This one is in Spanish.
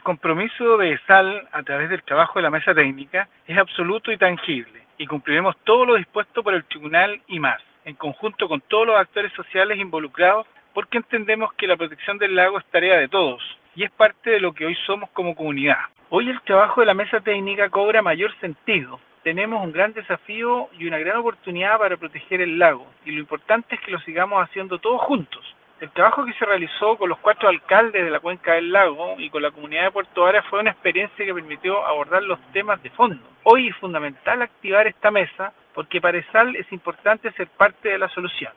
compromiso de SAL a través del trabajo de la mesa técnica es absoluto y tangible y cumpliremos todo lo dispuesto por el tribunal y más, en conjunto con todos los actores sociales involucrados, porque entendemos que la protección del lago es tarea de todos y es parte de lo que hoy somos como comunidad. Hoy el trabajo de la mesa técnica cobra mayor sentido. Tenemos un gran desafío y una gran oportunidad para proteger el lago y lo importante es que lo sigamos haciendo todos juntos. El trabajo que se realizó con los 4 alcaldes de la cuenca del lago y con la comunidad de Puerto Varas fue una experiencia que permitió abordar los temas de fondo. Hoy es fundamental activar esta mesa porque para ESAL es importante ser parte de la solución.